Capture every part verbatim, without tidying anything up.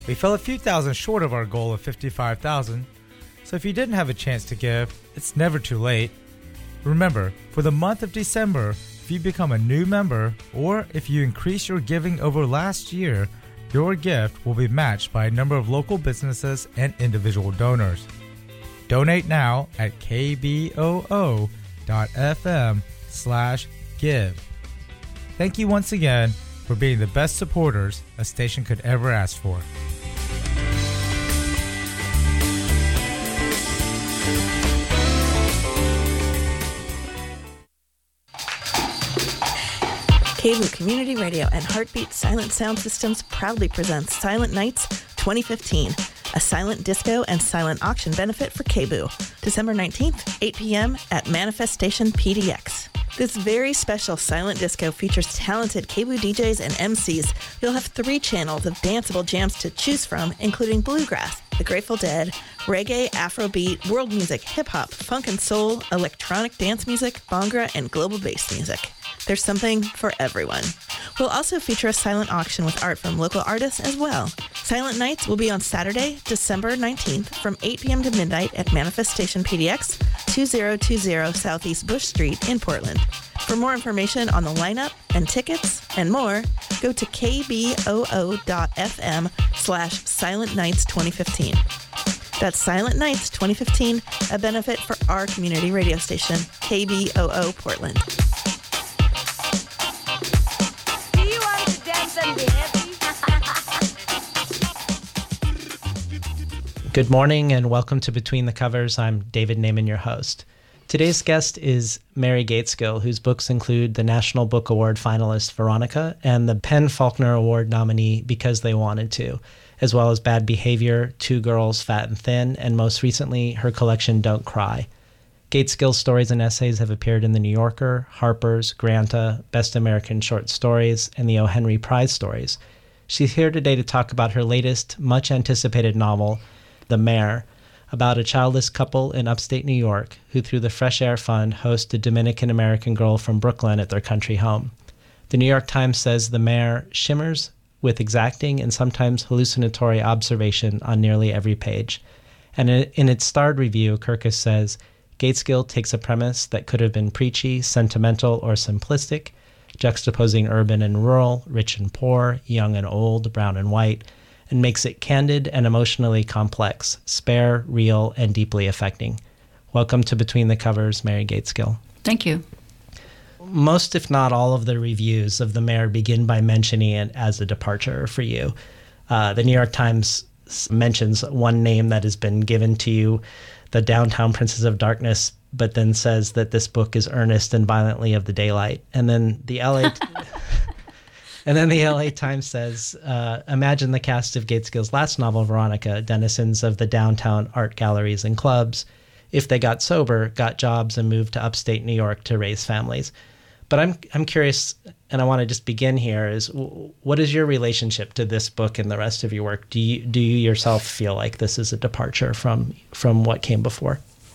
We fell a few thousand short of our goal of fifty-five thousand, so if you didn't have a chance to give, it's never too late. Remember, for the month of December, if you become a new member or if you increase your giving over last year, your gift will be matched by a number of local businesses and individual donors. Donate now at kboo dot f m slash give. Thank you once again for being the best supporters a station could ever ask for. K B O O Community Radio and Heartbeat Silent Sound Systems proudly presents Silent Nights twenty fifteen, a silent disco and silent auction benefit for K B O O, December nineteenth, eight p.m. at Manifestation P D X. This very special silent disco features talented K B O O D Js and M Cs. You'll have three channels of danceable jams to choose from, including bluegrass, the Grateful Dead, reggae, Afrobeat, world music, hip-hop, funk and soul, electronic dance music, bhangra, and global bass music. There's something for everyone. We'll also feature a silent auction with art from local artists as well. Silent Nights will be on Saturday, December nineteenth from eight p.m. to midnight at Manifestation P D X, two thousand twenty Southeast Bush Street in Portland. For more information on the lineup and tickets and more, go to kboo dot f m slash silent nights twenty fifteen. That's Silent Nights twenty fifteen, a benefit for our community radio station, K B O O Portland. Good morning and welcome to Between the Covers. I'm David Naiman, your host. Today's guest is Mary Gaitskill, whose books include the National Book Award finalist Veronica and the Penn Faulkner Award nominee Because They Wanted To, as well as Bad Behavior, Two Girls, Fat and Thin, and most recently her collection Don't Cry. Gaitskill's stories and essays have appeared in The New Yorker, Harper's, Granta, Best American Short Stories, and the O. Henry Prize Stories. She's here today to talk about her latest, much-anticipated novel, The Mare, about a childless couple in upstate New York who, through the Fresh Air Fund, host a Dominican-American girl from Brooklyn at their country home. The New York Times says The Mare shimmers with exacting and sometimes hallucinatory observation on nearly every page. And in its starred review, Kirkus says, Gaitskill takes a premise that could have been preachy, sentimental, or simplistic, juxtaposing urban and rural, rich and poor, young and old, brown and white, and makes it candid and emotionally complex, spare, real, and deeply affecting. Welcome to Between the Covers, Mary Gaitskill. Thank you. Most, if not all, of the reviews of The Mare begin by mentioning it as a departure for you. Uh, the New York Times mentions one name that has been given to you, the Downtown Princess of Darkness, but then says that this book is earnest and violently of the daylight. And then the L A... And then the L A Times says, uh, imagine the cast of Gaitskill's last novel, Veronica, denizens of the downtown art galleries and clubs. If they got sober, got jobs, and moved to upstate New York to raise families. But I'm I'm curious, and I want to just begin here, is what is your relationship to this book and the rest of your work? Do you, do you yourself feel like this is a departure from, from what came before?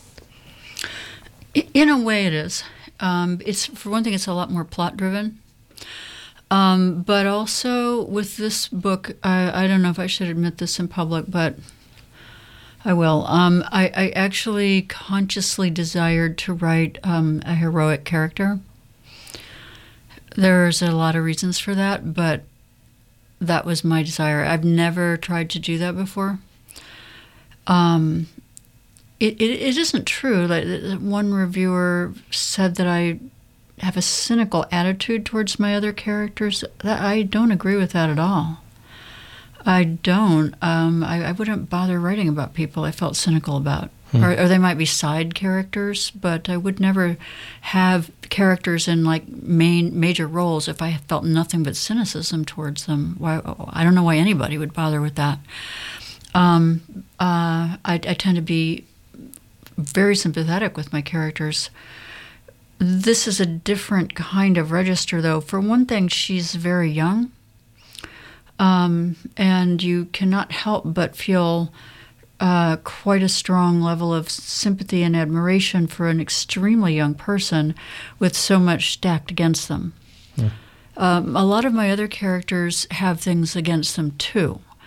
In a way it is. Um, it's for one thing, it's a lot more plot-driven. Um, but also with this book, I, I don't know if I should admit this in public, but I will. Um, I, I actually consciously desired to write um, a heroic character. There's a lot of reasons for that, but that was my desire. I've never tried to do that before. Um, it, it, it isn't true. Like, one reviewer said that I have a cynical attitude towards my other characters. That I don't agree with that at all. I don't. Um, I, I wouldn't bother writing about people I felt cynical about. Hmm. Or, or they might be side characters, but I would never have characters in like main major roles if I felt nothing but cynicism towards them. Why? I don't know why anybody would bother with that. Um, uh, I, I tend to be very sympathetic with my characters. This is a different kind of register, though. For one thing, she's very young, um, and you cannot help but feel uh, quite a strong level of sympathy and admiration for an extremely young person with so much stacked against them. Yeah. Um, a lot of my other characters have things against them, too.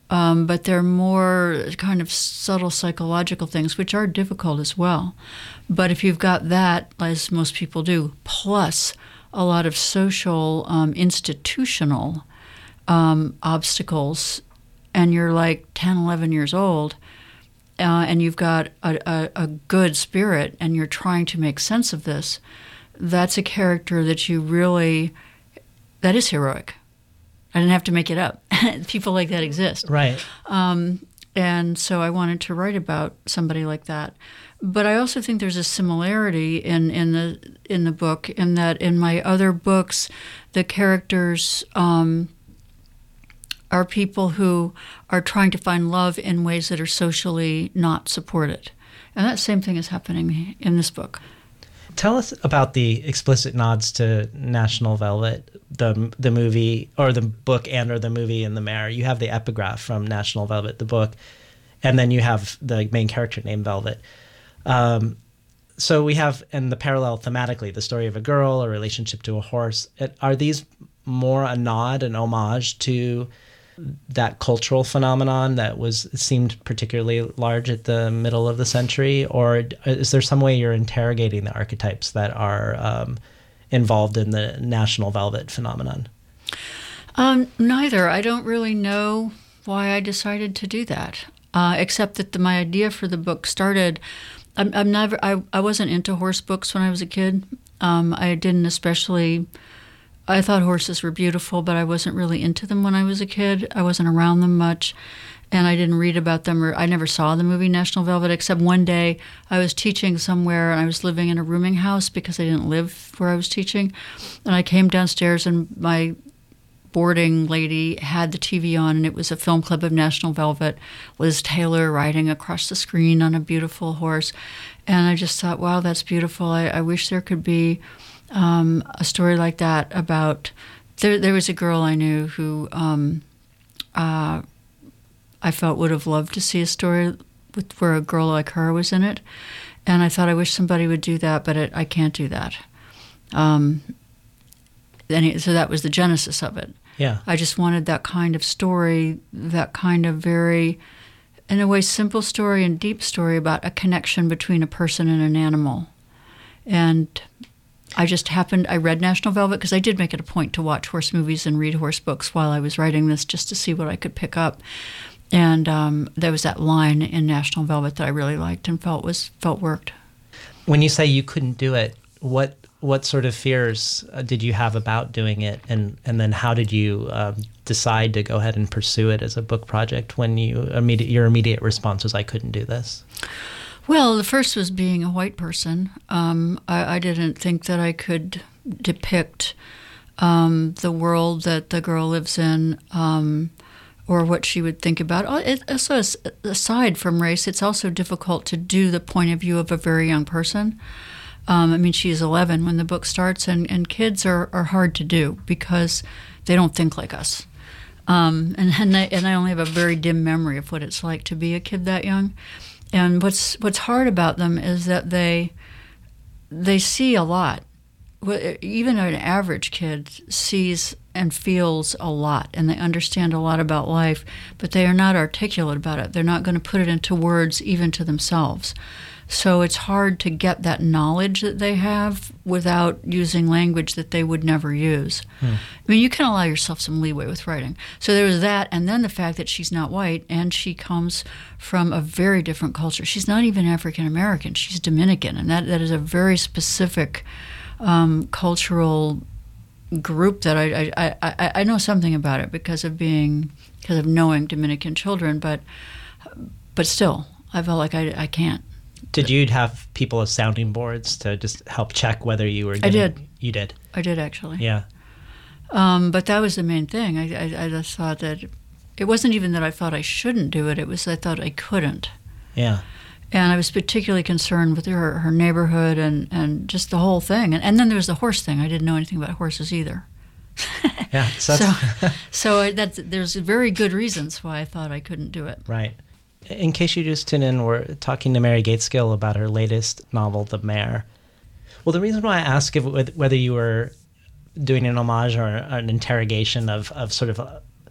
um, but they're more kind of subtle psychological things, which are difficult as well. But if you've got that, as most people do, plus a lot of social, um, institutional um, obstacles, and you're like ten, eleven years old, uh, and you've got a, a, a good spirit, and you're trying to make sense of this, that's a character that you really, that is heroic. I didn't have to make it up. People like that exist. Right. Um, and so I wanted to write about somebody like that. But I also think there's a similarity in, in the in the book, in that in my other books, the characters um, are people who are trying to find love in ways that are socially not supported. And that same thing is happening in this book. Tell us about the explicit nods to National Velvet, the the movie, or the book and or the movie in The Mayor. You have the epigraph from National Velvet, the book, and then you have the main character named Velvet. Um, so we have, and the parallel thematically, the story of a girl, a relationship to a horse. It, are these more a nod, an homage to that cultural phenomenon that was seemed particularly large at the middle of the century, or is there some way you're interrogating the archetypes that are um, involved in the National Velvet phenomenon? Um, neither. I don't really know why I decided to do that, uh, except that the, my idea for the book started. I'm, I'm never. I, I wasn't into horse books when I was a kid. Um, I didn't especially. I thought horses were beautiful, but I wasn't really into them when I was a kid. I wasn't around them much, and I didn't read about them, or I never saw the movie National Velvet, except one day I was teaching somewhere, and I was living in a rooming house because I didn't live where I was teaching, and I came downstairs, and my boarding lady had the T V on, and it was a film clip of National Velvet, Liz Taylor riding across the screen on a beautiful horse, and I just thought, wow, that's beautiful. I, I wish there could be Um, a story like that about, there there was a girl I knew who um, uh, I felt would have loved to see a story with where a girl like her was in it, and I thought I wish somebody would do that, but it, I can't do that. Um, and it, so that was the genesis of it. Yeah, I just wanted that kind of story, that kind of very, in a way, simple story and deep story about a connection between a person and an animal, and I just happened, I read National Velvet because I did make it a point to watch horse movies and read horse books while I was writing this, just to see what I could pick up. And um, there was that line in National Velvet that I really liked and felt was felt worked. When you say you couldn't do it, what what sort of fears uh, did you have about doing it, and and then how did you um, decide to go ahead and pursue it as a book project when you immediate your immediate response was, I couldn't do this? Well, the first was being a white person. Um, I, I didn't think that I could depict um, the world that the girl lives in, um, or what she would think about. It, also, aside from race, it's also difficult to do the point of view of a very young person. Um, I mean, she's eleven when the book starts, and, and kids are, are hard to do because they don't think like us. Um, and, and, I, and I only have a very dim memory of what it's like to be a kid that young. And what's what's hard about them is that they they see a lot. Even an average kid sees and feels a lot, and they understand a lot about life, but they are not articulate about it. They're not going to put it into words even to themselves. So it's hard to get that knowledge that they have without using language that they would never use. Hmm. I mean, you can allow yourself some leeway with writing. So there was that, and then the fact that she's not white, and she comes from a very different culture. She's not even African American. She's Dominican, and that, that is a very specific um, cultural group that I, I, I, I know something about it because of being, because of knowing Dominican children, but but still, I felt like I, I can't. Did you have people as sounding boards to just help check whether you were getting, I did. You did? I did, actually. Yeah. Um, but that was the main thing. I, I, I just thought that it wasn't even that I thought I shouldn't do it. It was I thought I couldn't. Yeah. And I was particularly concerned with her, her neighborhood and, and just the whole thing. And, and then there was the horse thing. I didn't know anything about horses either. Yeah. So, so, so I, that's, there's very good reasons why I thought I couldn't do it. Right. In case you just tuned in, we're talking to Mary Gaitskill about her latest novel, The Mayor. Well, the reason why I ask if, whether you were doing an homage or an interrogation of, of sort of a,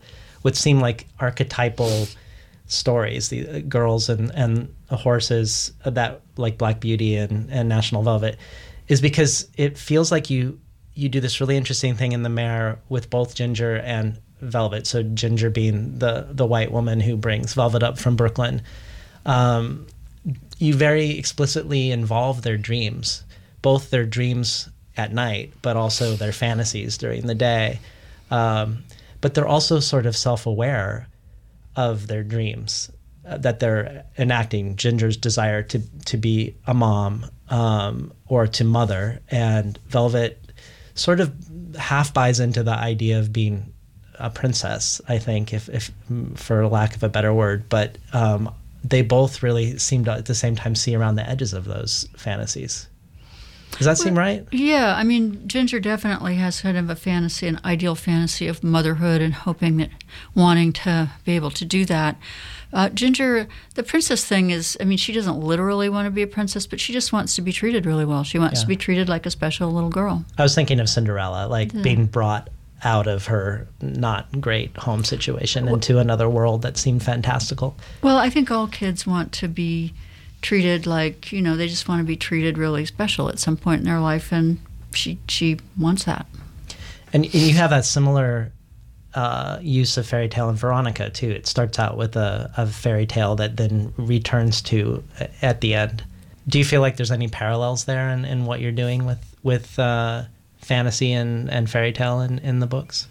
which seem like archetypal stories, the uh, girls and, and horses that like Black Beauty and, and National Velvet, is because it feels like you you do this really interesting thing in The Mare with both Ginger and Velvet. So Ginger being the the white woman who brings Velvet up from Brooklyn. Um, you very explicitly involve their dreams, both their dreams at night, but also their fantasies during the day. Um, but they're also sort of self-aware of their dreams uh, that they're enacting. Ginger's desire to to be a mom um, or to mother, and Velvet sort of half buys into the idea of being a princess, I think, if, if for lack of a better word. But um, they both really seem to at the same time see around the edges of those fantasies. Does that seem right? Yeah, I mean, Ginger definitely has kind of a fantasy, an ideal fantasy of motherhood and hoping that, wanting to be able to do that. Uh, Ginger, the princess thing is, I mean, she doesn't literally want to be a princess, but she just wants to be treated really well. She wants Yeah. to be treated like a special little girl. I was thinking of Cinderella, like Yeah. being brought out of her not great home situation into another world that seemed fantastical. Well, I think all kids want to be treated like, you know, they just want to be treated really special at some point in their life, and she she wants that. And, and you have that similar uh, use of fairy tale in Veronica, too. It starts out with a, a fairy tale that then returns to at the end. Do you feel like there's any parallels there in, in what you're doing with, with uh, fantasy and, and fairy tale in, in the books?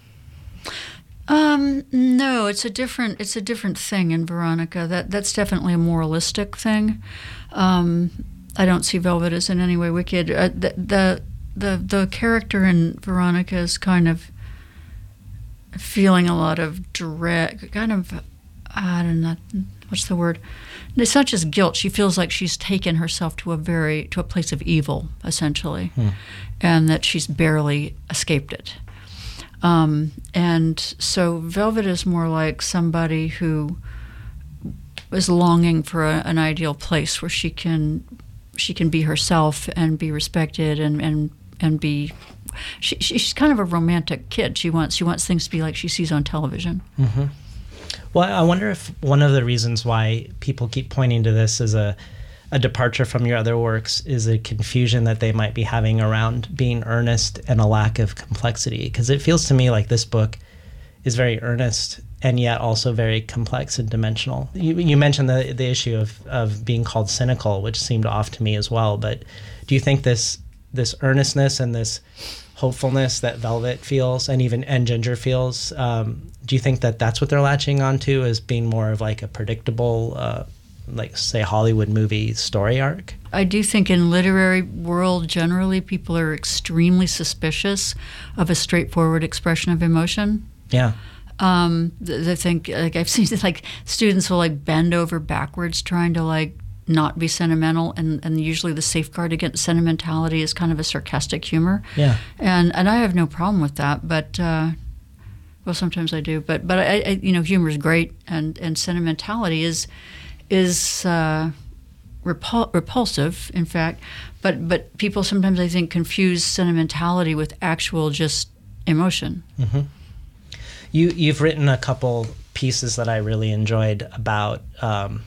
Um, no, it's a different it's a different thing in Veronica. That that's definitely a moralistic thing. Um, I don't see Velvet as in any way wicked. Uh, the, the the the character in Veronica is kind of feeling a lot of dread, kind of I don't know what's the word. It's not just guilt. She feels like she's taken herself to a very to a place of evil, essentially, hmm. and that she's barely escaped it. Um, and so Velvet is more like somebody who is longing for a, an ideal place where she can she can be herself and be respected and and and be. She, she's kind of a romantic kid. She wants she wants things to be like she sees on television. Mm-hmm. Well, I wonder if one of the reasons why people keep pointing to this as a a departure from your other works is a confusion that they might be having around being earnest and a lack of complexity. Because it feels to me like this book is very earnest and yet also very complex and dimensional. You, you mentioned the the issue of, of being called cynical, which seemed off to me as well. But do you think this this earnestness and this hopefulness that Velvet feels and even and Ginger feels, um, do you think that that's what they're latching onto as being more of like a predictable uh, like, say, Hollywood movie story arc? I do think in literary world, generally, people are extremely suspicious of a straightforward expression of emotion. Yeah. Um, they think, like, I've seen, like, students will, like, bend over backwards trying to, like, not be sentimental, and, and usually the safeguard against sentimentality is kind of a sarcastic humor. Yeah. And and I have no problem with that, but... Uh, well, sometimes I do, but, but I, I, you know, humor is great, and, and sentimentality is... is uh, repul- repulsive, in fact, but but people sometimes, I think, confuse sentimentality with actual just emotion. Mm-hmm. You you've written a couple pieces that I really enjoyed about um,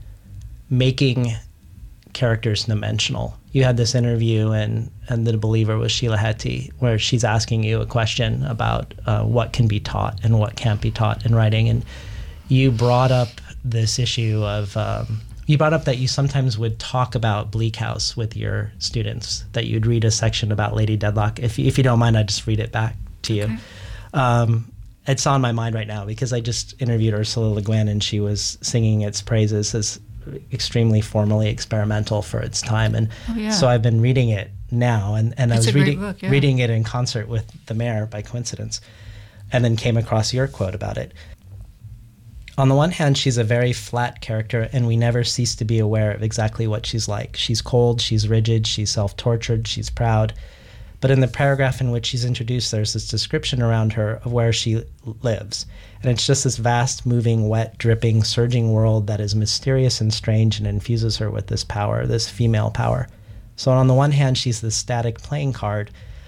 making characters dimensional. You had this interview in, in The Believer with Sheila Heti, where she's asking you a question about uh, what can be taught and what can't be taught in writing, and you brought up this issue of um, you brought up that you sometimes would talk about Bleak House with your students, that you'd read a section about Lady Deadlock. If if you don't mind, I'd just read it back to you. Okay. Um, it's on my mind right now because I just interviewed Ursula Le Guin and she was singing its praises as extremely formally experimental for its time, and oh, yeah. so I've been reading it now, and, and I it's was a reading book, yeah. reading it in concert with The Mare by coincidence, and then came across your quote about it. On the one hand, she's a very flat character, and we never cease to be aware of exactly what she's like. She's cold, she's rigid, she's self-tortured, she's proud. But in the paragraph in which she's introduced, there's this description around her of where she lives. And it's just this vast, moving, wet, dripping, surging world that is mysterious and strange and infuses her with this power, this female power. So on the one hand, she's this static playing card,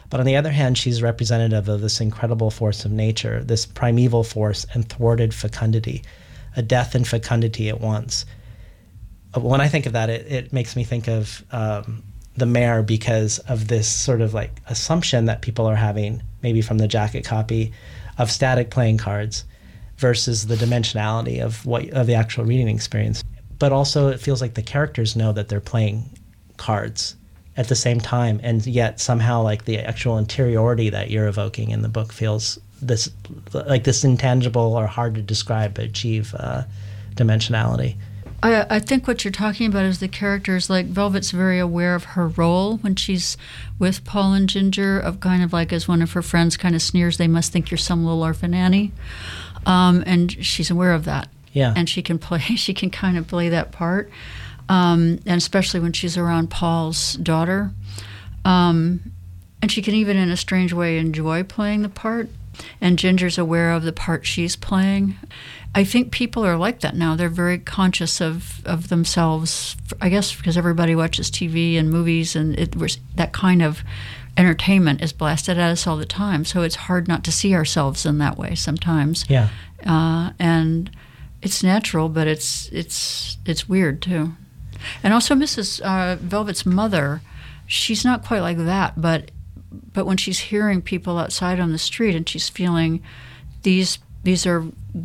But on the other hand, she's representative of this incredible force of nature, this primeval force and thwarted fecundity, a death and fecundity at once. When I think of that, it, it makes me think of um, the Mare, because of this sort of like assumption that people are having, maybe from the jacket copy, of static playing cards versus the dimensionality of what of the actual reading experience. But also it feels like the characters know that they're playing cards at the same time, and yet somehow like the actual interiority that you're evoking in the book feels this like this intangible or hard to describe but achieve uh, dimensionality. I, I think what you're talking about is the characters. Like Velvet's very aware of her role when she's with Paul and Ginger, of kind of like, as one of her friends kind of sneers, they must think you're some little orphan Annie. Um, and she's aware of that. Yeah. And she can play, she can kind of play that part. Um, and especially when she's around Paul's daughter. Um, and she can even, in a strange way, enjoy playing the part. And Ginger's aware of the part she's playing. I think people are like that now. They're very conscious of, of themselves, I guess because everybody watches T V and movies, and it was that kind of entertainment is blasted at us all the time. So it's hard not to see ourselves in that way sometimes. Yeah. Uh, and it's natural, but it's it's it's weird too. And also Missus Uh, Velvet's mother, she's not quite like that, but but when she's hearing people outside on the street and she's feeling these these are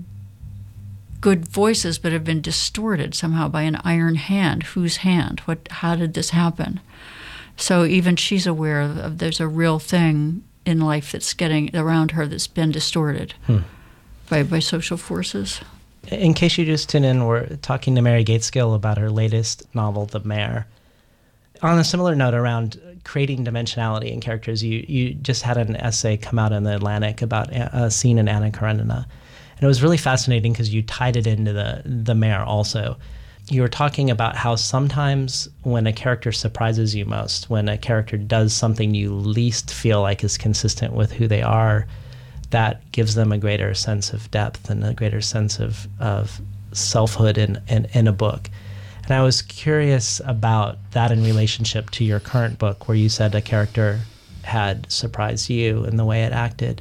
good voices but have been distorted somehow by an iron hand. Whose hand? What? How did this happen? So even she's aware of, of there's a real thing in life that's getting around her that's been distorted hmm. by, by social forces. In case you just tuned in, we're talking to Mary Gaitskill about her latest novel, The Mare. On a similar note around creating dimensionality in characters, you, you just had an essay come out in the Atlantic about a scene in Anna Karenina. And it was really fascinating because you tied it into the, the Mare also. You were talking about how sometimes when a character surprises you most, when a character does something you least feel like is consistent with who they are, that gives them a greater sense of depth and a greater sense of, of selfhood in, in, in a book. And I was curious about that in relationship to your current book, where you said a character had surprised you in the way it acted,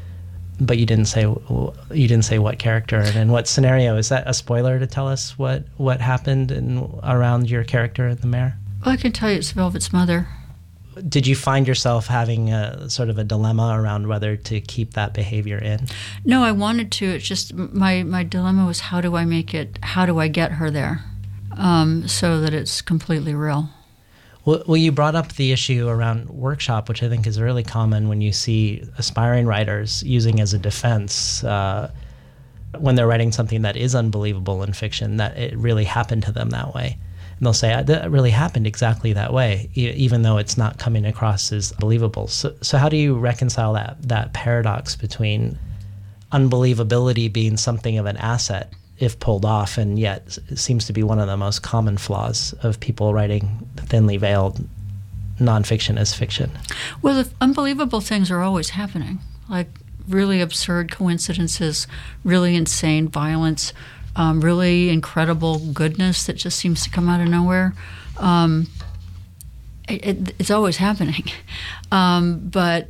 but you didn't say you didn't say what character and in what scenario. Is that a spoiler to tell us what, what happened in, around your character in The Mare? Well, I can tell you it's Velvet's mother. Did you find yourself having a sort of a dilemma around whether to keep that behavior in? No, I wanted to. It's just my, my dilemma was, how do I make it, how do I get her there um, so that it's completely real? Well, well, you brought up the issue around workshop, which I think is really common when you see aspiring writers using as a defense uh, when they're writing something that is unbelievable in fiction, that it really happened to them that way. And they'll say, that really happened exactly that way, e- even though it's not coming across as believable. So, so how do you reconcile that that paradox between unbelievability being something of an asset if pulled off, and yet it seems to be one of the most common flaws of people writing thinly veiled nonfiction as fiction? Well, the unbelievable things are always happening, like really absurd coincidences, really insane violence, um, really incredible goodness that just seems to come out of nowhere. Um, it, it, it's always happening. Um, but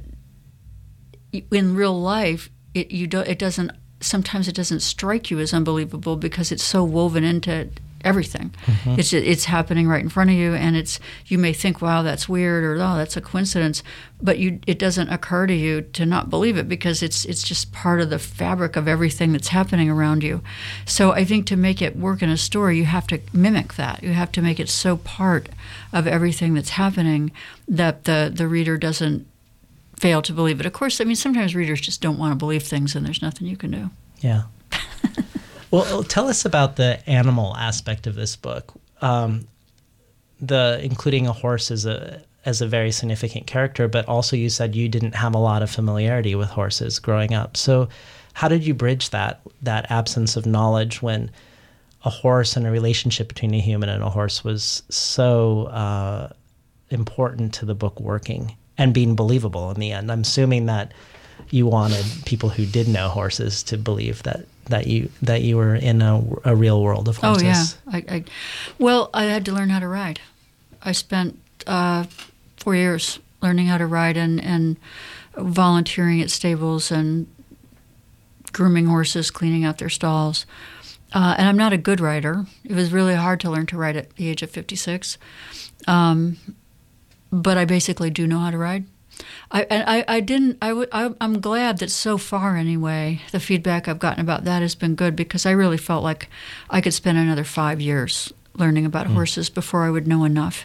in real life, it you do, it doesn't. Sometimes it doesn't strike you as unbelievable because it's so woven into everything. Mm-hmm. It's it's happening right in front of you, and it's you may think, wow, that's weird, or oh, that's a coincidence, but you it doesn't occur to you to not believe it because it's it's just part of the fabric of everything that's happening around you. So I think to make it work in a story, you have to mimic that. You have to make it so part of everything that's happening that the the reader doesn't fail to believe it. Of course, I mean, sometimes readers just don't want to believe things, and there's nothing you can do. Yeah. Well, tell us about the animal aspect of this book. Um, the including a horse as a as a very significant character, but also you said you didn't have a lot of familiarity with horses growing up. So, how did you bridge that that absence of knowledge when a horse and a relationship between a human and a horse was so uh, important to the book working and being believable in the end? I'm assuming that you wanted people who did know horses to believe that, that you that you were in a, a real world of horses. Oh yeah, I, I, well, I had to learn how to ride. I spent uh, four years learning how to ride and, and volunteering at stables and grooming horses, cleaning out their stalls. Uh, and I'm not a good rider. It was really hard to learn to ride at the age of fifty-six. Um, but I basically do know how to ride. I, I, I didn't, I w- I, I'm glad that so far anyway, the feedback I've gotten about that has been good, because I really felt like I could spend another five years learning about mm. horses before I would know enough.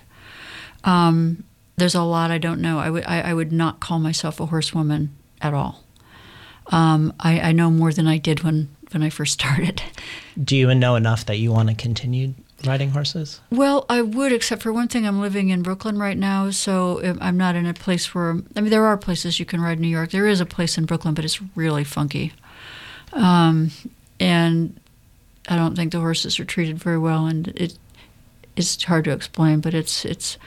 Um, there's a lot I don't know. I would, I, I would not call myself a horsewoman at all. Um, I, I know more than I did when, when I first started. Do you know enough that you want to continue riding horses? Well, I would, except for one thing. I'm living in Brooklyn right now, so I'm not in a place where, I mean, there are places you can ride in New York. There is a place in Brooklyn, but it's really funky. Um, and I don't think the horses are treated very well, and it it's hard to explain, but it's, it's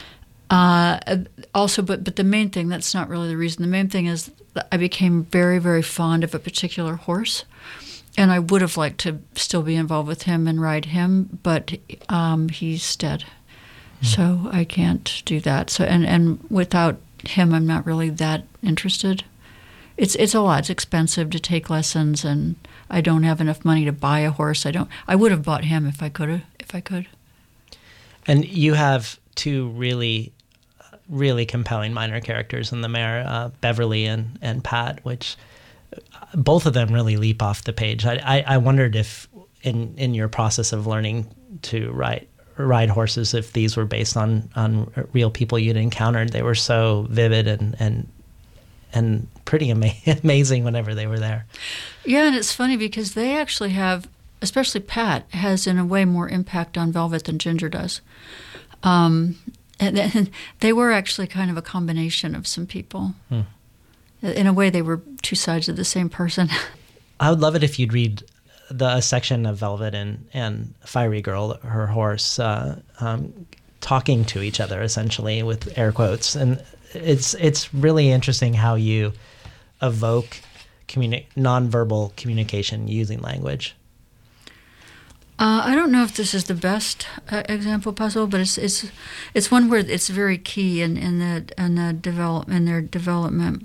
uh, also, but, but the main thing, that's not really the reason. The main thing is that I became very, very fond of a particular horse. And I would have liked to still be involved with him and ride him, but um, he's dead, mm. so I can't do that. So and, and without him, I'm not really that interested. It's it's a lot. It's expensive to take lessons, and I don't have enough money to buy a horse. I don't. I would have bought him if I could. If I could. And you have two really, really compelling minor characters in the mare, uh, Beverly and and Pat, which. Both of them really leap off the page. I, I, I wondered if, in, in your process of learning to ride ride horses, if these were based on, on real people you'd encountered. They were so vivid and and and pretty ama- amazing whenever they were there. Yeah, and it's funny because they actually have, especially Pat, has in a way more impact on Velvet than Ginger does. Um, and, and they were actually kind of a combination of some people. Hmm. In a way, they were two sides of the same person. I would love it if you'd read the a section of Velvet and, and Fiery Girl, her horse, uh, um, talking to each other, essentially, with air quotes. And it's it's really interesting how you evoke communi- nonverbal communication using language. Uh, I don't know if this is the best uh, example possible, but it's it's it's one where it's very key in in the in the develop in their development.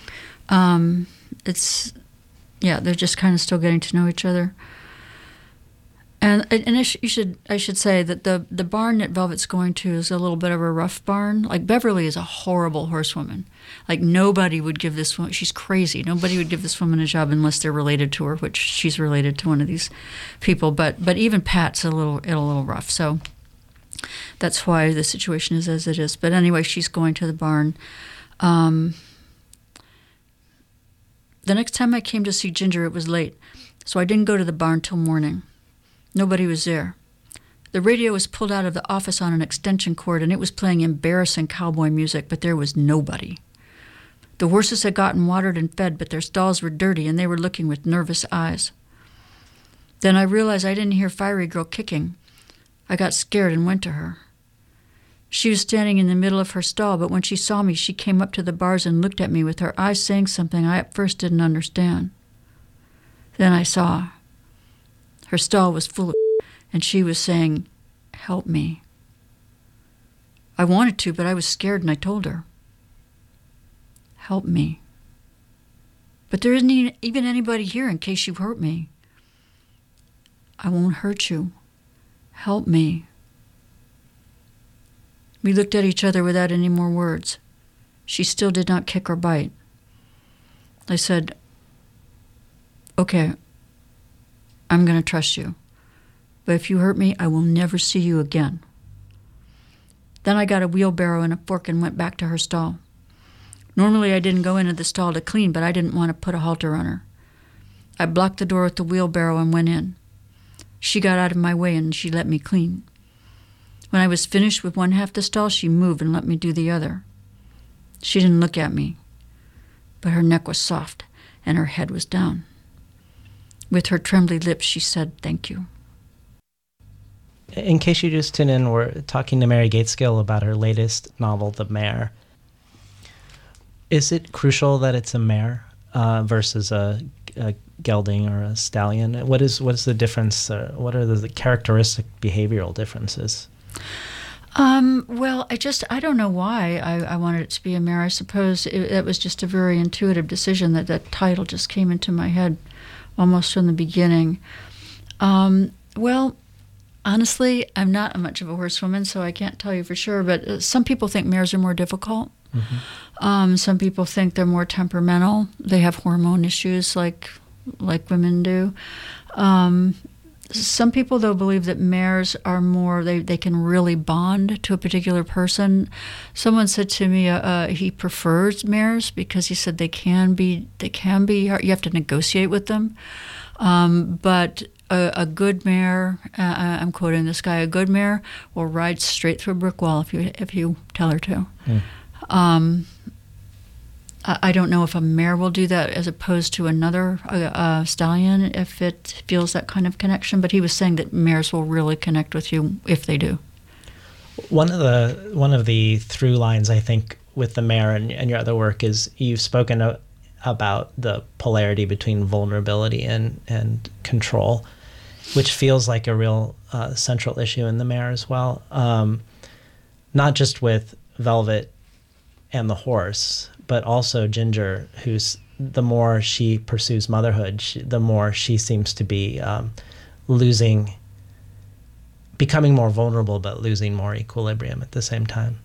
Um, it's, yeah, they're just kind of still getting to know each other. And and it sh- you should I should say that the, the barn that Velvet's going to is a little bit of a rough barn. Like, Beverly is a horrible horsewoman. Like, nobody would give this woman, she's crazy. Nobody would give this woman a job unless they're related to her, which she's related to one of these people. But but even Pat's a little a little rough. So that's why the situation is as it is. But anyway, she's going to the barn. Um... The next time I came to see Ginger, it was late, so I didn't go to the barn till morning. Nobody was there. The radio was pulled out of the office on an extension cord, and it was playing embarrassing cowboy music, but there was nobody. The horses had gotten watered and fed, but their stalls were dirty, and they were looking with nervous eyes. Then I realized I didn't hear Fiery Girl kicking. I got scared and went to her. She was standing in the middle of her stall, but when she saw me, she came up to the bars and looked at me with her eyes saying something I at first didn't understand. Then I saw. Her stall was full of and she was saying, "Help me." I wanted to, but I was scared, and I told her, "Help me. But there isn't even anybody here in case you hurt me." "I won't hurt you. Help me." We looked at each other without any more words. She still did not kick or bite. I said, "Okay, I'm going to trust you. But if you hurt me, I will never see you again." Then I got a wheelbarrow and a fork and went back to her stall. Normally I didn't go into the stall to clean, but I didn't want to put a halter on her. I blocked the door with the wheelbarrow and went in. She got out of my way and she let me clean. When I was finished with one half the stall, she moved and let me do the other. She didn't look at me, but her neck was soft and her head was down. With her trembly lips, she said, "Thank you." In case you just tuned in, we're talking to Mary Gaitskill about her latest novel, The Mare. Is it crucial that it's a mare uh, versus a, a gelding or a stallion? What is what is the difference? Uh, what are the, the characteristic behavioral differences? Um, well, I just, I don't know why I, I wanted it to be a mare. I suppose it, it was just a very intuitive decision that that title just came into my head almost from the beginning. Um, well, honestly, I'm not much of a horsewoman, so I can't tell you for sure, but uh, some people think mares are more difficult. Mm-hmm. Um, some people think they're more temperamental. They have hormone issues like like women do. Um, some people, though, believe that mares are more, they, they can really bond to a particular person. Someone said to me uh, uh, he prefers mares because he said they can be, they can be, you have to negotiate with them. Um, but a, a good mare, uh, I'm quoting this guy, a good mare will ride straight through a brick wall if you if you tell her to. Mm. Um, I, I don't know if a mare will do that as opposed to another uh, uh, stallion if it feels that kind of connection. But he was saying that mares will really connect with you if they do. One of the one of the through lines, I think, with the mare and, and your other work is you've spoken a, about the polarity between vulnerability and, and control, which feels like a real uh, central issue in the mare as well. Um, not just with Velvet and the horse, but also Ginger, who's the more she pursues motherhood, she, the more she seems to be um, losing, becoming more vulnerable, but losing more equilibrium at the same time.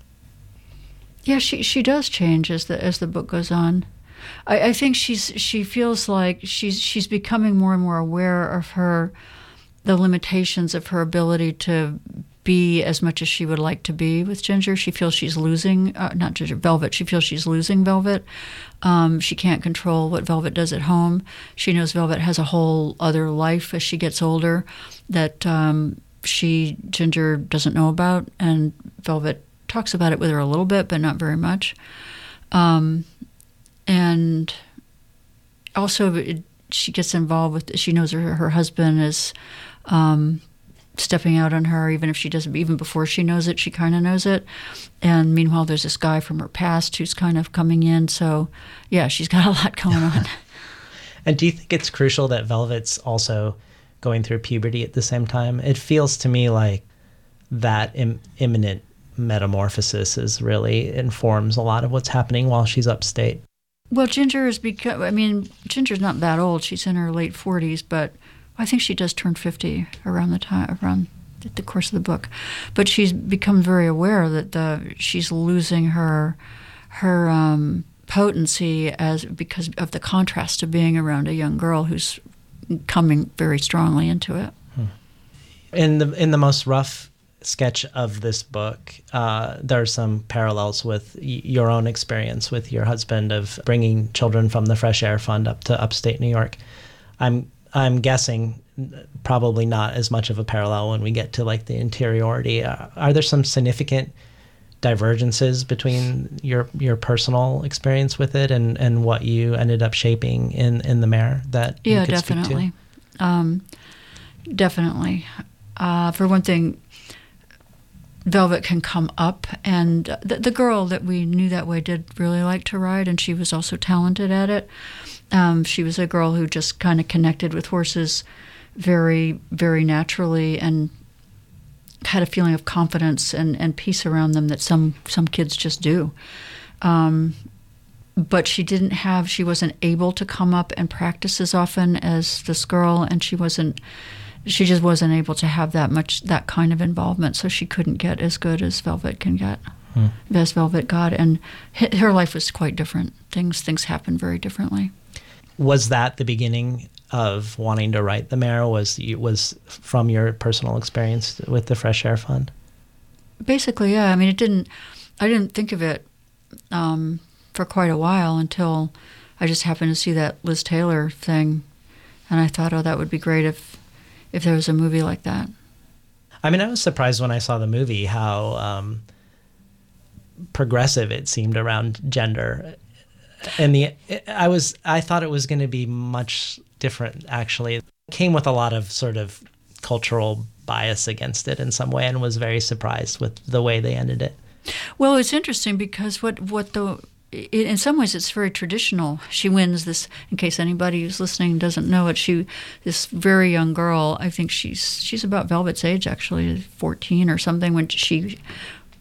Yeah, she she does change as the as the book goes on. I, I think she's she feels like she's she's becoming more and more aware of her, the limitations of her ability to be as much as she would like to be with Ginger. She feels she's losing, uh, not Ginger, Velvet. She feels she's losing Velvet. Um, she can't control what Velvet does at home. She knows Velvet has a whole other life as she gets older that um, she, Ginger, doesn't know about, and Velvet talks about it with her a little bit, but not very much. Um, and also, it, she gets involved with, she knows her, her husband is um, stepping out on her, even if she doesn't, even before she knows it, she kind of knows it. And meanwhile, there's this guy from her past who's kind of coming in. So, yeah, she's got a lot going on. And do you think it's crucial that Velvet's also going through puberty at the same time? It feels to me like that im- imminent metamorphosis is really informs a lot of what's happening while she's upstate. Well, Ginger is because, I mean, Ginger's not that old. She's in her late forties, but I think she does turn fifty around the time, around the course of the book. But she's become very aware that the she's losing her her um, potency as because of the contrast to being around a young girl who's coming very strongly into it. Hmm. In the in the most rough sketch of this book, uh, there are some parallels with y- your own experience with your husband of bringing children from the Fresh Air Fund up to upstate New York. I'm I'm guessing probably not as much of a parallel when we get to like the interiority. Uh, are there some significant divergences between your your personal experience with it and, and what you ended up shaping in, in the mare that yeah, you could definitely. speak to? Um, definitely. Uh, for one thing, Velvet can come up, and the, the girl that we knew that way did really like to ride, and she was also talented at it. Um, she was a girl who just kind of connected with horses very, very naturally and had a feeling of confidence and, and peace around them that some, some kids just do. Um, but she didn't have, she wasn't able to come up and practice as often as this girl, and she wasn't, she just wasn't able to have that much, that kind of involvement, so she couldn't get as good as Velvet can get, hmm. as Velvet got, and her life was quite different. Things, things happened very differently. Was that the beginning of wanting to write the mare? Was was from your personal experience with the Fresh Air Fund? Basically, yeah. I mean, it didn't. I didn't think of it um, for quite a while until I just happened to see that Liz Taylor thing, and I thought, oh, that would be great if if there was a movie like that. I mean, I was surprised when I saw the movie how um, progressive it seemed around gender. And the I was I thought it was going to be much different, actually. It came with a lot of sort of cultural bias against it in some way, and was very surprised with the way they ended it. Well, it's interesting because what what the in some ways it's very traditional. She wins this, in case anybody who's listening doesn't know it, she this very young girl, I think she's she's about Velvet's age, actually, fourteen or something, when she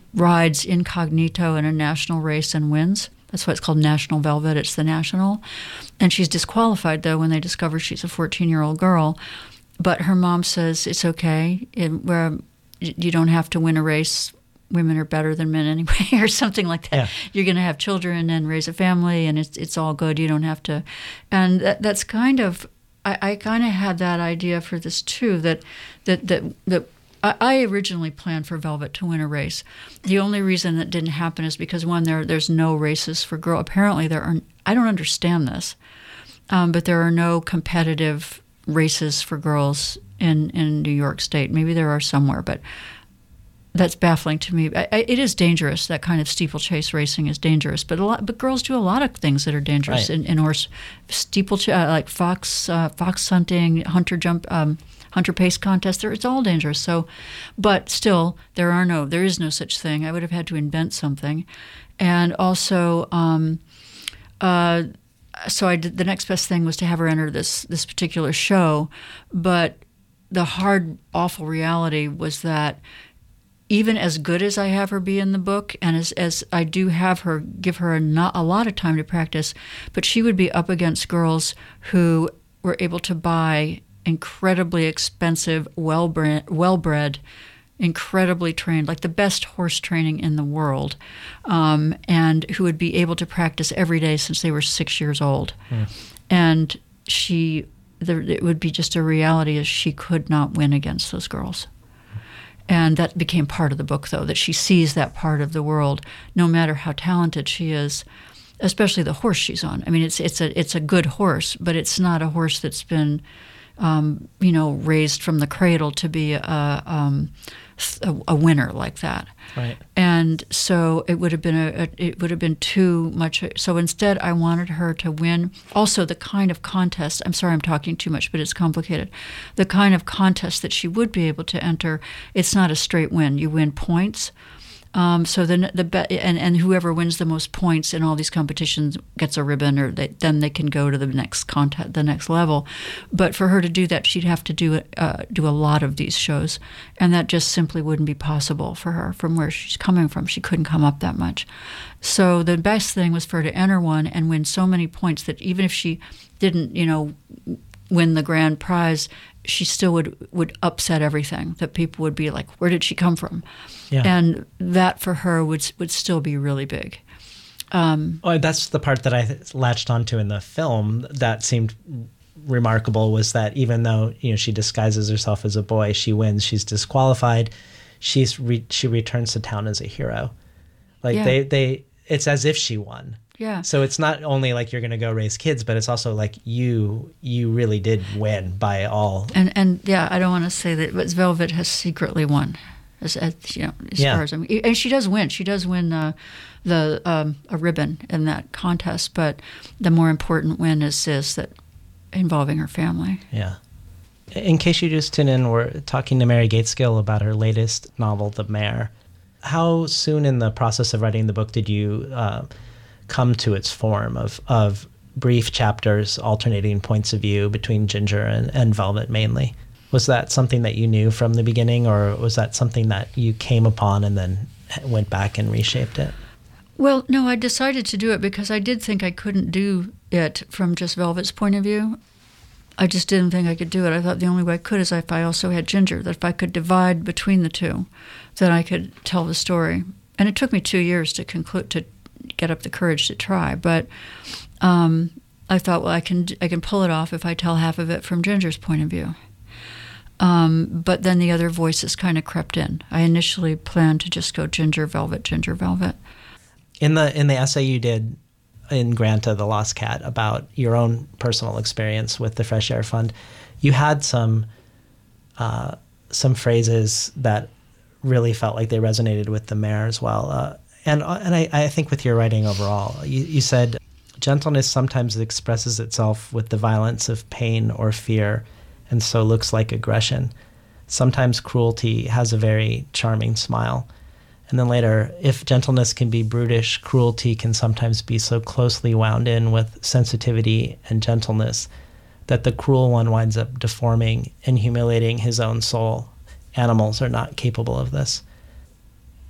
rides incognito in a national race and wins. That's why it's called National Velvet. It's the national. And she's disqualified, though, when they discover she's a fourteen-year-old girl. But her mom says it's okay. It, where you don't have to win a race. Women are better than men anyway, or something like that. Yeah. You're going to have children and raise a family, and it's it's all good. You don't have to. And that, that's kind of, I, I kind of had that idea for this too, that that that that I, I originally planned for Velvet to win a race. The only reason that didn't happen is because, one, there there's no races for girls. Apparently there are, I don't understand this, um, but there are no competitive races for girls in, in New York State. Maybe there are somewhere, but that's baffling to me. I, I, it is dangerous. That kind of steeplechase racing is dangerous. But a lot, but girls do a lot of things that are dangerous right. in, in horse steeplechase, uh, like fox uh, fox hunting, hunter jump, um, hunter pace contest. It's all dangerous. So, but still, there are no, there is no such thing. I would have had to invent something, and also, um, uh, so I did. The next best thing was to have her enter this this particular show, but the hard, awful reality was that, even as good as I have her be in the book, and as, as I do have her, give her a, not, a lot of time to practice, but she would be up against girls who were able to buy incredibly expensive, well-bred, well-bred incredibly trained, like the best horse training in the world, um, and who would be able to practice every day since they were six years old. Mm. And she, there, it would be just a reality is she could not win against those girls. And that became part of the book, though, that she sees that part of the world, no matter how talented she is, especially the horse she's on. I mean, it's it's a it's a good horse, but it's not a horse that's been, um, you know, raised from the cradle to be a, um, a, a winner like that. Right. And so it would have been a, a it would have been too much. So instead, I wanted her to win. Also, the kind of contest. I'm sorry, I'm talking too much, but it's complicated. The kind of contest that she would be able to enter. It's not a straight win. You win points. Um, so then the be- and and whoever wins the most points in all these competitions gets a ribbon, or they, then they can go to the next contest, the next level. But for her to do that, she'd have to do uh, do a lot of these shows, and that just simply wouldn't be possible for her from where she's coming from. She couldn't come up that much. So the best thing was for her to enter one and win so many points that even if she didn't, you know, win the grand prize, she still would, would upset everything, that people would be like, where did she come from? Yeah. And that for her would would still be really big. Um, oh, that's the part that I latched onto in the film that seemed remarkable, was that even though, you know, she disguises herself as a boy, she wins, she's disqualified, she's re- she returns to town as a hero. Like yeah. they, they, it's as if she won. Yeah. So it's not only like you're going to go raise kids, but it's also like you you really did win by all. And and yeah, I don't want to say that, but Velvet has secretly won, as, as you know, as yeah. far as I mean, and she does win. She does win uh, the um, a ribbon in that contest. But the more important win is is that involving her family. Yeah. In case you just tune in, we're talking to Mary Gaitskill about her latest novel, The Mare. How soon in the process of writing the book did you Uh, come to its form of of brief chapters alternating points of view between Ginger and, and Velvet mainly? Was that something that you knew from the beginning, or was that something that you came upon and then went back and reshaped it? Well, no, I decided to do it because I did think I couldn't do it from just Velvet's point of view. I just didn't think I could do it. I thought the only way I could is if I also had Ginger, that if I could divide between the two, then I could tell the story. And it took me two years to conclude, to get up the courage to try, but um, I thought, well, I can I can pull it off if I tell half of it from Ginger's point of view. Um, but then the other voices kind of crept in. I initially planned to just go Ginger, Velvet, Ginger, Velvet. In the in the essay you did in Granta, the Lost Cat, about your own personal experience with the Fresh Air Fund, you had some uh, some phrases that really felt like they resonated with the Mare as well. Uh, And and I, I think with your writing overall, you, you said, gentleness sometimes expresses itself with the violence of pain or fear, and so looks like aggression. Sometimes cruelty has a very charming smile. And then later, if gentleness can be brutish, cruelty can sometimes be so closely wound in with sensitivity and gentleness that the cruel one winds up deforming and humiliating his own soul. Animals are not capable of this.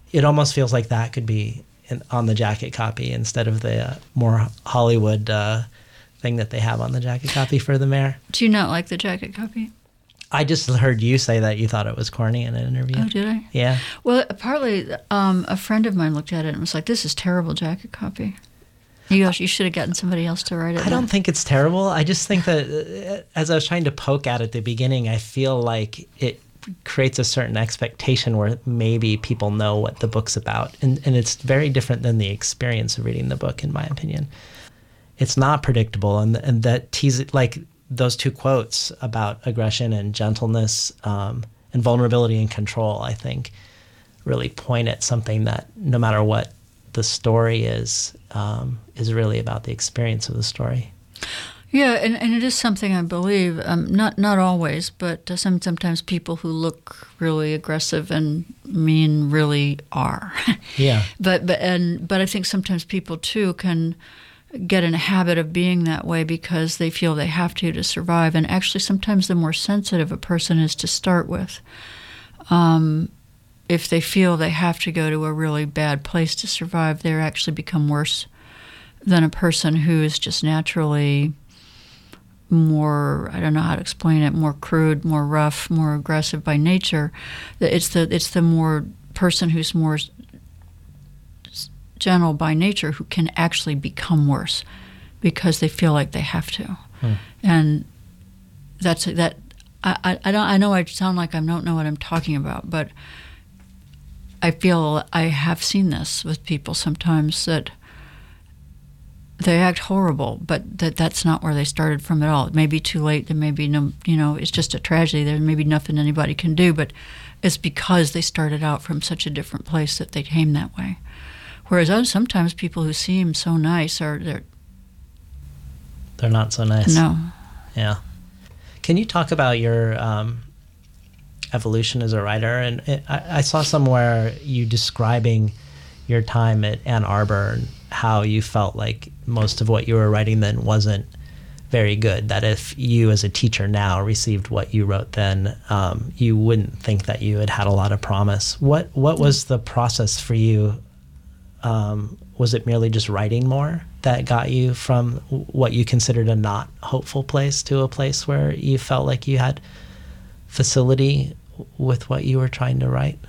it almost feels like that could be in, on the jacket copy instead of the uh, more Hollywood uh, thing that they have on the jacket copy for the mayor. Do you not like the jacket copy? I just heard you say that you thought it was corny in an interview. Oh, did I? Yeah. Well, partly, um, a friend of mine looked at it and was like, "This is terrible jacket copy." He goes, "You should have gotten somebody else to write it." I don't think it's terrible. I just think that uh, as I was trying to poke at at the beginning, I feel like it creates a certain expectation where maybe people know what the book's about. And, and it's very different than the experience of reading the book, in my opinion. It's not predictable. And, and that tease, like those two quotes about aggression and gentleness um, and vulnerability and control, I think, really point at something that no matter what the story is, um, is really about the experience of the story. Yeah, and, and it is something I believe, um, not not always, but uh, some, sometimes people who look really aggressive and mean really are. Yeah. But but and but I think sometimes people too can get in a habit of being that way because they feel they have to to survive. And actually, sometimes the more sensitive a person is to start with, um, if they feel they have to go to a really bad place to survive, they actually become worse than a person who is just naturally more, I don't know how to explain it, more crude, more rough, more aggressive by nature. It's the it's the more person who's more gentle by nature who can actually become worse because they feel like they have to. Hmm. And that's that. I, I don't. I know I sound like I don't know what I'm talking about, but I feel I have seen this with people sometimes that they act horrible, but that that's not where they started from at all. It may be too late. There may be no, you know, it's just a tragedy. There may be nothing anybody can do, but it's because they started out from such a different place that they came that way. Whereas other, sometimes people who seem so nice are they're they're not so nice. No. Yeah. Can you talk about your um, evolution as a writer? And it, I, I saw somewhere you describing your time at Ann Arbor and how you felt like most of what you were writing then wasn't very good. That if you as a teacher now received what you wrote then, um, you wouldn't think that you had had a lot of promise. What what was the process for you? Um, was it merely just writing more that got you from what you considered a not hopeful place to a place where you felt like you had facility with what you were trying to write?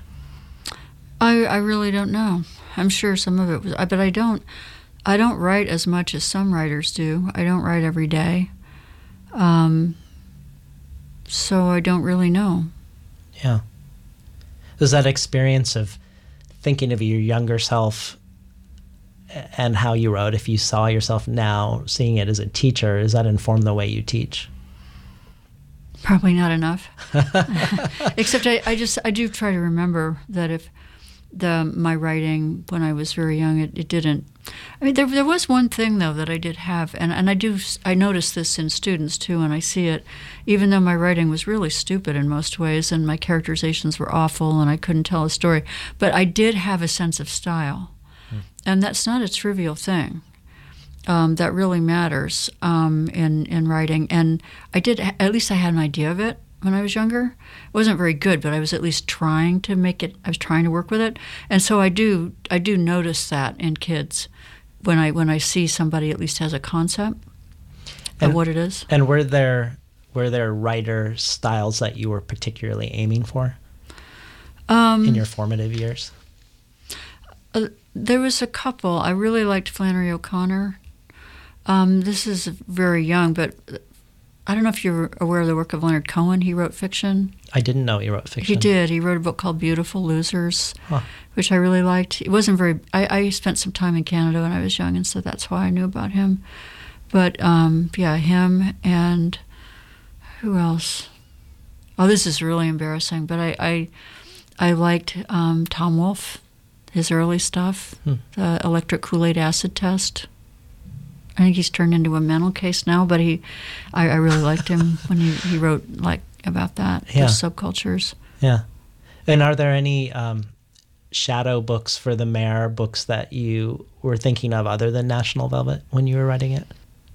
I, I really don't know. I'm sure some of it was, but I don't. I don't write as much as some writers do. I don't write every day, um, so I don't really know. Yeah. Does that experience of thinking of your younger self and how you wrote, if you saw yourself now seeing it as a teacher, does that inform the way you teach? Probably not enough. Except I, I just I do try to remember that if the my writing when I was very young, it, it didn't. I mean, there there was one thing though that I did have, and, and I do I notice this in students too, and I see it, even though my writing was really stupid in most ways, and my characterizations were awful, and I couldn't tell a story, but I did have a sense of style, hmm. and that's not a trivial thing. Um, that really matters um, in in writing, and I did at least I had an idea of it when I was younger. It wasn't very good, but I was at least trying to make it. I was trying to work with it, and so I do I do notice that in kids when I when I see somebody at least has a concept and, of what it is. And were there were there writer styles that you were particularly aiming for um, in your formative years? Uh, there was a couple. I really liked Flannery O'Connor. Um, this is very young, but I don't know if you're aware of the work of Leonard Cohen. He wrote fiction. I didn't know he wrote fiction. He did. He wrote a book called Beautiful Losers, huh. which I really liked. It wasn't very... I, I spent some time in Canada when I was young, and so that's why I knew about him. But, um, yeah, him and... Who else? Oh, this is really embarrassing, but I I, I liked um, Tom Wolfe, his early stuff, hmm. the electric Kool-Aid acid test. I think he's turned into a mental case now, but he, I, I really liked him when he, he wrote like about that, yeah. those subcultures. Yeah. And are there any um, shadow books for the mayor, books that you were thinking of other than National Velvet when you were writing it?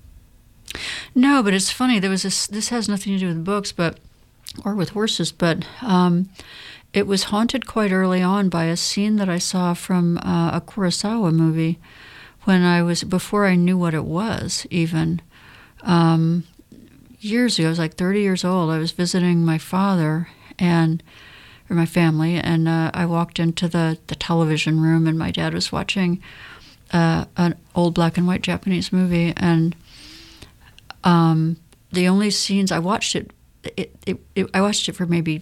No, but it's funny. There was this. This has nothing to do with books, but or with horses, but um, it was haunted quite early on by a scene that I saw from uh, a Kurosawa movie when I was, before I knew what it was even. Um, years ago, I was like thirty years old. I was visiting my father and, or my family, and uh, I walked into the, the television room, and my dad was watching uh, an old black and white Japanese movie, and um, the only scenes, I watched it, it, it, it I watched it for maybe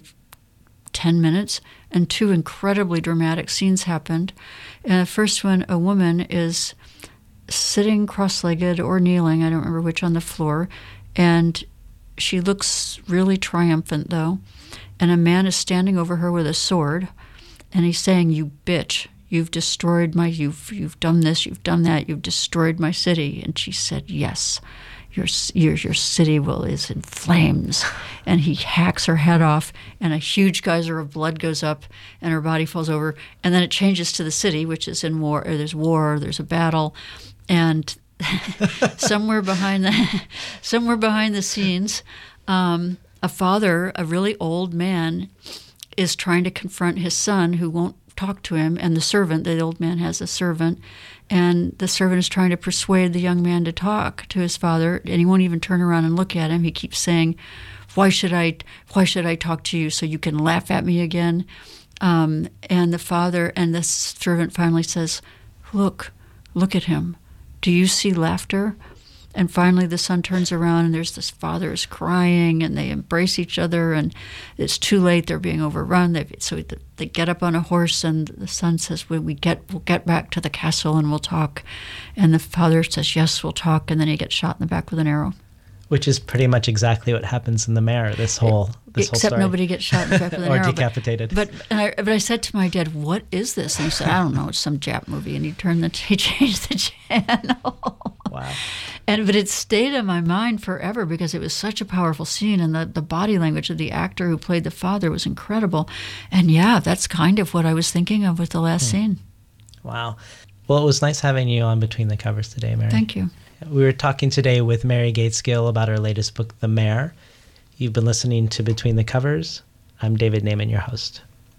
ten minutes, and two incredibly dramatic scenes happened. And the first one, a woman is sitting cross-legged or kneeling, I don't remember which, on the floor, and she looks really triumphant, though. And a man is standing over her with a sword, and he's saying, "You bitch, you've destroyed my, you've you've done this, you've done that, you've destroyed my city." And she said, "Yes, your your your city will is in flames." And he hacks her head off, and a huge geyser of blood goes up, and her body falls over. And then it changes to the city, which is in war. Or there's war, there's a battle, and somewhere behind the somewhere behind the scenes, um, a father, a really old man, is trying to confront his son who won't talk to him, and the servant, the old man has a servant, and the servant is trying to persuade the young man to talk to his father, and he won't even turn around and look at him. He keeps saying, "Why should I? Why should I talk to you so you can laugh at me again?" Um, and the father and the servant finally says, "Look, look at him. Do you see laughter?" And finally the son turns around, and there's this father is crying, and they embrace each other, and it's too late. They're being overrun. They've, so they get up on a horse, and the son says, "When we get, we'll get back to the castle and we'll talk." And the father says, "Yes, we'll talk." And then he gets shot in the back with an arrow. Which is pretty much exactly what happens in The Mare, this whole this Except whole story. nobody gets shot in the back with an or arrow. Or decapitated. But but, and I, but I said to my dad, "What is this?" And he said, "I don't know, it's some Jap movie." And he turned the, he changed the channel. Wow. And but it stayed in my mind forever because it was such a powerful scene, and the, the body language of the actor who played the father was incredible. And yeah, that's kind of what I was thinking of with the last hmm. scene. Wow. Well, it was nice having you on Between the Covers today, Mary. Thank you. We were talking today with Mary Gaitskill about her latest book, The Mare. You've been listening to Between the Covers. I'm David Naiman, your host.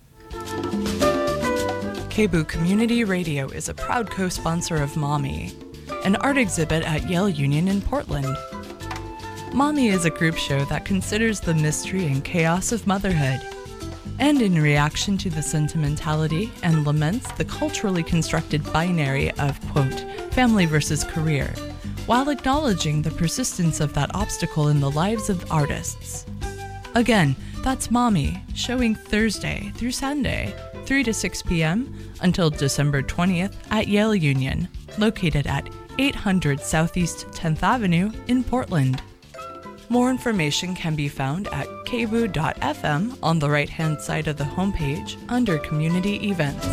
K B U Community Radio is a proud co-sponsor of Mommy, an art exhibit at Yale Union in Portland. Mommy is a group show that considers the mystery and chaos of motherhood, and in reaction to the sentimentality and laments the culturally constructed binary of, quote, family versus career, while acknowledging the persistence of that obstacle in the lives of artists. Again, that's Mommy, showing Thursday through Sunday, three to six p.m. until December twentieth at Yale Union, located at eight hundred Southeast tenth Avenue in Portland. More information can be found at k b u dot f m on the right-hand side of the homepage under Community Events.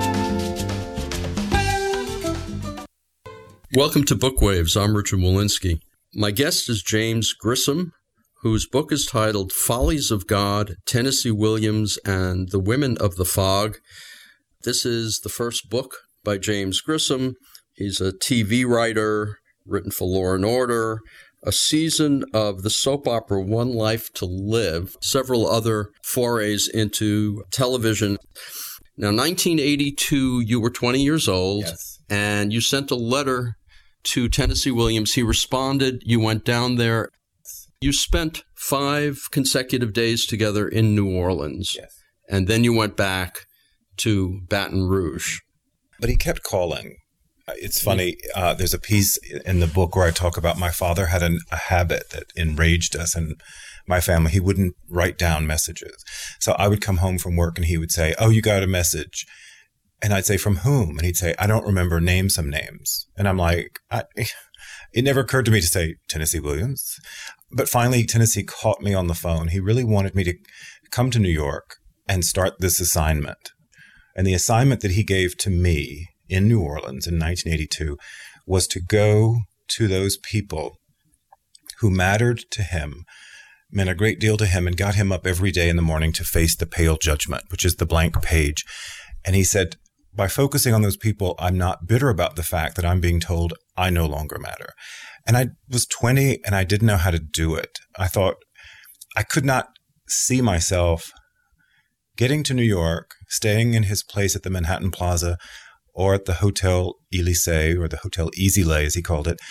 Welcome to Bookwaves. I'm Richard Walensky. My guest is James Grissom, whose book is titled Follies of God, Tennessee Williams and the Women of the Fog. This is the first book by James Grissom. He's a T V writer, written for Law and Order, a season of the soap opera One Life to Live, several other forays into television. Now, nineteen eighty-two, you were twenty years old, yes. And you sent a letter to Tennessee Williams. He responded. You went down there. You spent five consecutive days together in New Orleans, yes. And then you went back to Baton Rouge. But he kept calling. It's funny. Uh, there's a piece in the book where I talk about my father had an, a habit that enraged us and my family. He wouldn't write down messages. So I would come home from work and he would say, "Oh, you got a message." And I'd say, "From whom?" And he'd say, "I don't remember. Name some names." And I'm like, I, it never occurred to me to say Tennessee Williams. But finally, Tennessee caught me on the phone. He really wanted me to come to New York and start this assignment. And the assignment that he gave to me in New Orleans in nineteen eighty-two was to go to those people who mattered to him, meant a great deal to him, and got him up every day in the morning to face the pale judgment, which is the blank page. And he said, by focusing on those people, I'm not bitter about the fact that I'm being told I no longer matter. And I was twenty and I didn't know how to do it. I thought I could not see myself getting to New York, staying in his place at the Manhattan Plaza or at the Hotel Elysee, or the Hotel Easy Lay, as he called it,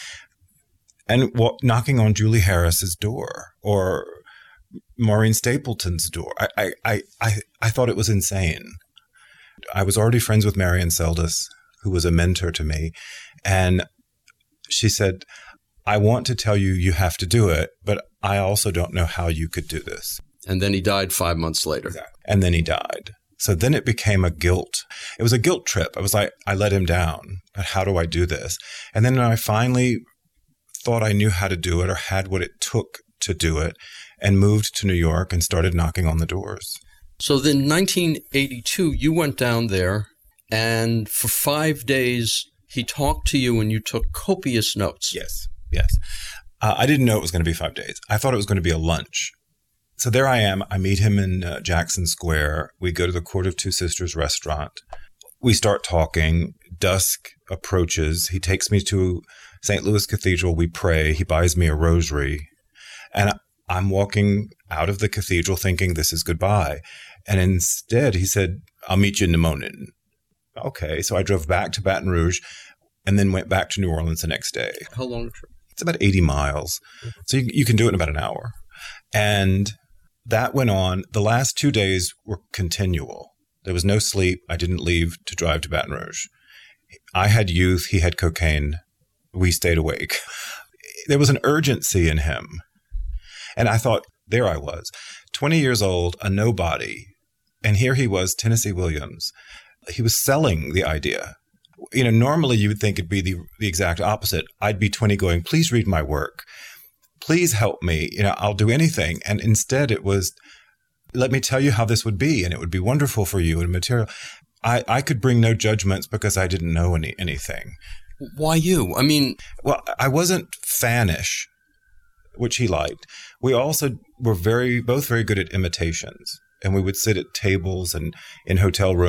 and w- knocking on Julie Harris's door or Maureen Stapleton's door. I, I, I, I, I thought it was insane. I was already friends with Marian Seldes, who was a mentor to me, and she said, I want to tell you you have to do it, but I also don't know how you could do this. And then he died five months later. Exactly. And then he died. So then it became a guilt. It was a guilt trip. I was like, I let him down. But how do I do this? And then I finally thought I knew how to do it or had what it took to do it and moved to New York and started knocking on the doors. So then nineteen eighty-two, you went down there, and for five days, he talked to you and you took copious notes. Yes, yes. Uh, I didn't know it was going to be five days. I thought it was going to be a lunch. So there I am. I meet him in uh, Jackson Square. We go to the Court of Two Sisters restaurant. We start talking. Dusk approaches. He takes me to Saint Louis Cathedral. We pray. He buys me a rosary. And I'm walking out of the cathedral thinking this is goodbye. And instead he said, I'll meet you in the morning. Okay. So I drove back to Baton Rouge and then went back to New Orleans the next day. How long a trip? It's about eighty miles. So you, you can do it in about an hour. And that went on. The last two days were continual. There was no sleep. I didn't leave to drive to Baton Rouge. I had youth. He had cocaine. We stayed awake. There was an urgency in him. And I thought, there I was, twenty years old, a nobody. And here he was, Tennessee Williams. He was selling the idea. You know, normally you would think it'd be the, the exact opposite. I'd be twenty going, please read my work. Please help me. You know, I'll do anything. And instead it was, let me tell you how this would be. And it would be wonderful for you and material. I, I could bring no judgments because I didn't know any anything. Why you? I mean, well, I wasn't fannish, which he liked. We also were very, both very good at imitations. And we would sit at tables and in hotel rooms